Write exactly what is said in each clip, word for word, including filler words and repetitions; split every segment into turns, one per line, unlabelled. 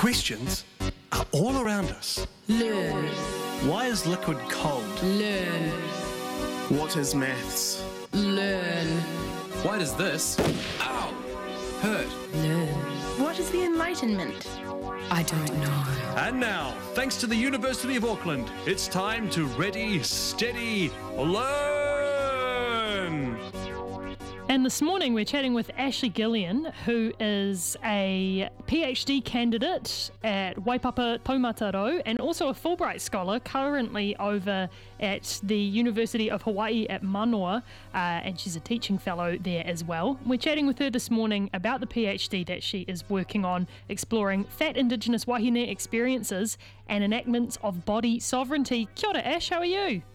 Questions are all around us.
Learn.
Why is liquid cold?
Learn.
What is maths?
Learn.
Why does this, ow, hurt?
Learn.
What is the Enlightenment?
I don't know.
And now, thanks to the University of Auckland, it's time to ready, steady, learn!
And this morning we're chatting with Ashley Gillian, who is a PhD candidate at Waipapa Taumataro and also a Fulbright scholar currently over at the University of Hawaii at Manoa, uh, and she's a teaching fellow there as well. We're chatting with her this morning about the PhD that she is working on, exploring fat Indigenous wahine experiences and enactments of body sovereignty. Kia ora, Ash, how are you?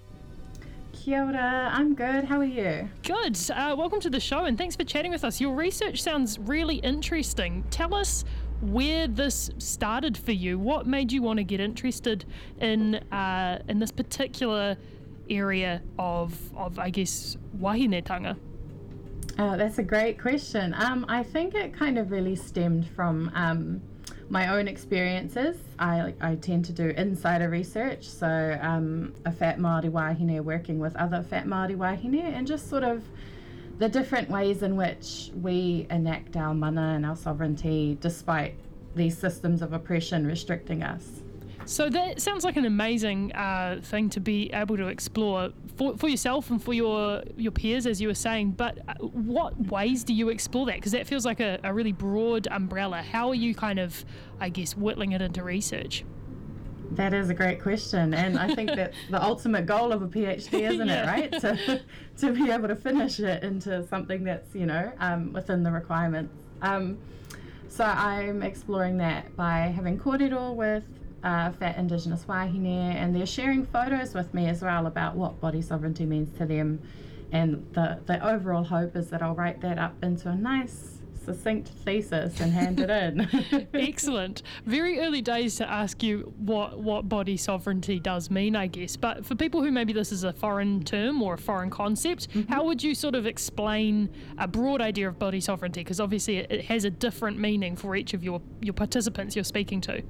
Kia ora, I'm good. How are you?
Good. Uh, welcome to the show and thanks for chatting with us. Your research sounds really interesting. Tell us where this started for you. What made you want to get interested in uh, in this particular area of, of I guess, wahinetanga?
Uh, that's a great question. Um, I think it kind of really stemmed from um, my own experiences. I I tend to do insider research, so um, a fat Māori wahine working with other fat Māori wahine, and just sort of the different ways in which we enact our mana and our sovereignty despite these systems of oppression restricting us.
So that sounds like an amazing uh, thing to be able to explore for, for yourself and for your, your peers, as you were saying. But what ways do you explore that? Because that feels like a, a really broad umbrella. How are you kind of, I guess, whittling it into research?
That is a great question, and I think that's the ultimate goal of a PhD, isn't
Yeah.
it, right? To, to be able to finish it into something that's, you know, um, within the requirements. Um, so I'm exploring that by having kōrero with Uh, fat Indigenous wahine, and they're sharing photos with me as well about what body sovereignty means to them, and the, the overall hope is that I'll write that up into a nice succinct thesis and hand it in.
Excellent. Very early days to ask you what, what body sovereignty does mean, I guess, but for people who maybe this is a foreign term or a foreign concept, mm-hmm. how would you sort of explain a broad idea of body sovereignty? Because obviously it, it has a different meaning for each of your, your participants you're speaking to.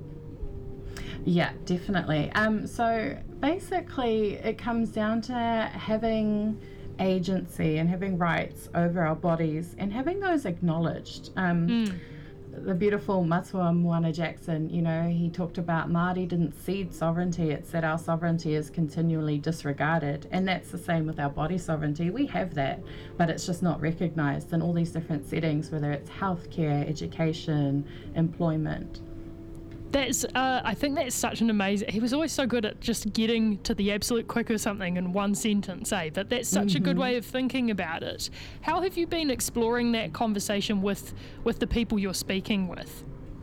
Yeah, definitely. Um, so basically it comes down to having agency and having rights over our bodies and having those acknowledged. Um, mm. The beautiful Matua Moana Jackson, you know, he talked about Māori didn't cede sovereignty, it's that our sovereignty is continually disregarded. And that's the same with our body sovereignty. We have that, but it's just not recognised in all these different settings, whether it's healthcare, education, employment.
That's, uh, I think that's such an amazing, he was always so good at just getting to the absolute quick of something in one sentence, eh? But that's such mm-hmm. a good way of thinking about it. How have you been exploring that conversation with, with the people you're speaking with?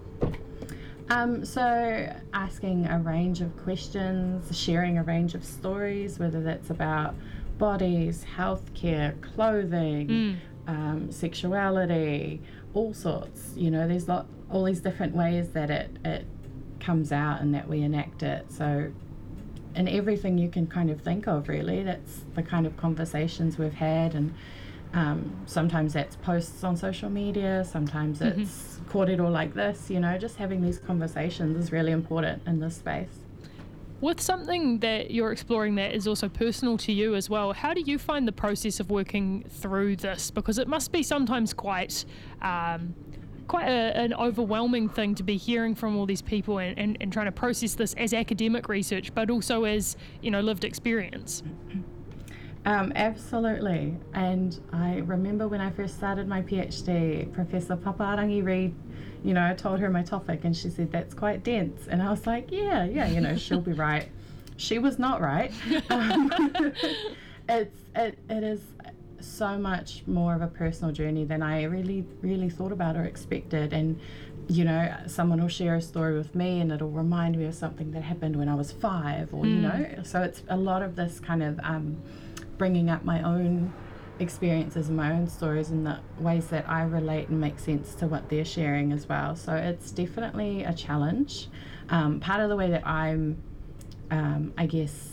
Um, so asking a range of questions, sharing a range of stories, whether that's about bodies, healthcare, clothing, mm. um, sexuality, all sorts. You know, there's lot, all these different ways that it, it comes out and that we enact it. So in everything you can kind of think of, really, that's the kind of conversations we've had. And um, sometimes that's posts on social media, sometimes mm-hmm. it's kōrero like this, you know, just having these conversations is really important in this space.
With something that you're exploring that is also personal to you as well, how do you find the process of working through this? Because it must be sometimes quite um, quite a, an overwhelming thing to be hearing from all these people and, and, and trying to process this as academic research, but also as, you know, lived experience.
Um, absolutely. And I remember when I first started my PhD, Professor Paparangi Reid, you know, I told her my topic and she said, that's quite dense. And I was like, yeah, yeah, you know, she'll be right. She was not right. Um, it's, it, it is so much more of a personal journey than I really, really thought about or expected. And, you know, someone will share a story with me and it'll remind me of something that happened when I was five or, mm. you know, so it's a lot of this kind of um, bringing up my own experiences and my own stories and the ways that I relate and make sense to what they're sharing as well. So it's definitely a challenge. Um, part of the way that I'm, um, I guess,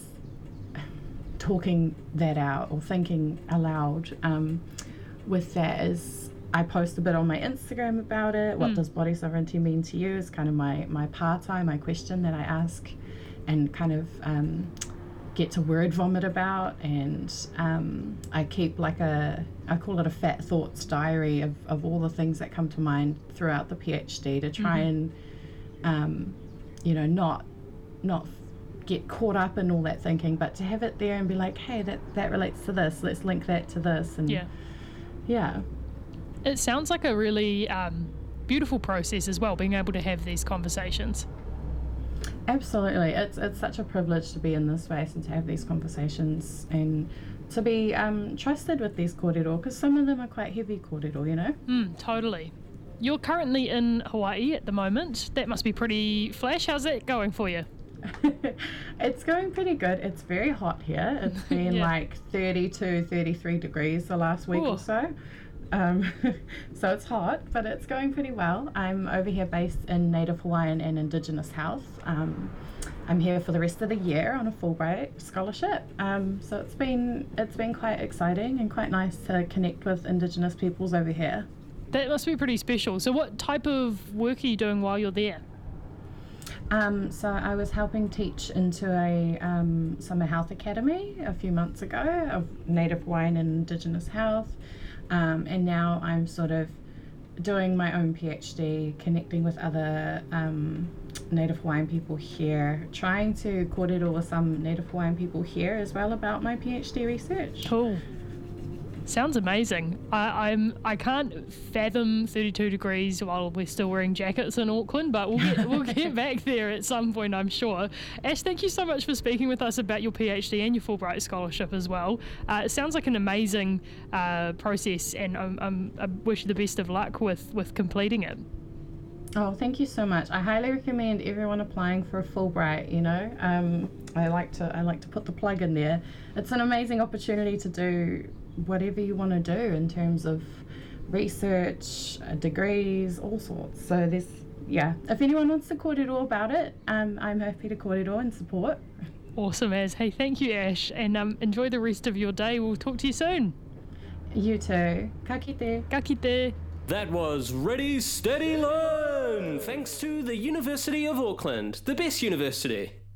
talking that out or thinking aloud um, with that is I post a bit on my Instagram about it. What
Mm.
does body sovereignty mean to you is kind of my, my pātai, my question that I ask and kind of um, get to word vomit about. And um, I keep like a, I call it a fat thoughts diary of, of all the things that come to mind throughout the PhD to try
Mm-hmm.
and, um, you know, not, not get caught up in all that thinking, but to have it there and be like, hey, that, that relates to this. Let's link that to this. And
Yeah.
yeah.
It sounds like a really um, beautiful process as well, being able to have these conversations.
Absolutely. It's it's such a privilege to be in this space and to have these conversations and to be um, trusted with these kōrero, because some of them are quite heavy kōrero, you know?
Mm, totally. You're currently in Hawaii at the moment. That must be pretty flash. How's that going for you?
It's going pretty good. It's very hot here. It's been
Yeah.
like thirty-two, thirty-three degrees the last week
Ooh.
or so. Um, so it's hot, but it's going pretty well. I'm over here based in Native Hawaiian and Indigenous health. Um, I'm here for the rest of the year on a Fulbright scholarship. Um, so it's been it's been quite exciting and quite nice to connect with Indigenous peoples over here.
That must be pretty special. So what type of work are you doing while you're there?
Um, so I was helping teach into a um, summer health academy a few months ago of Native Hawaiian and Indigenous health, um, and now I'm sort of doing my own PhD, connecting with other um, Native Hawaiian people here, trying to kōrero with some Native Hawaiian people here as well about my PhD research.
Cool. Sounds amazing. I, I'm I can't fathom thirty-two degrees while we're still wearing jackets in Auckland, but we'll get we'll get back there at some point, I'm sure. Ash, thank you so much for speaking with us about your PhD and your Fulbright scholarship as well. Uh, it sounds like an amazing uh, process, and um, um, I wish you the best of luck with with completing it.
Oh, thank you so much. I highly recommend everyone applying for a Fulbright, you know. Um, I like to I like to put the plug in there. It's an amazing opportunity to do whatever you want to do in terms of research, uh, degrees, all sorts. So there's, yeah, if anyone wants to kōrero about it, um, I'm happy to kōrero and support.
Awesome, Az. Hey, thank you, Ash, and um, enjoy the rest of your day. We'll talk to you soon.
You too. Ka kite.
Ka kite.
That was Ready, Steady, Learn! Thanks to the University of Auckland, the best university.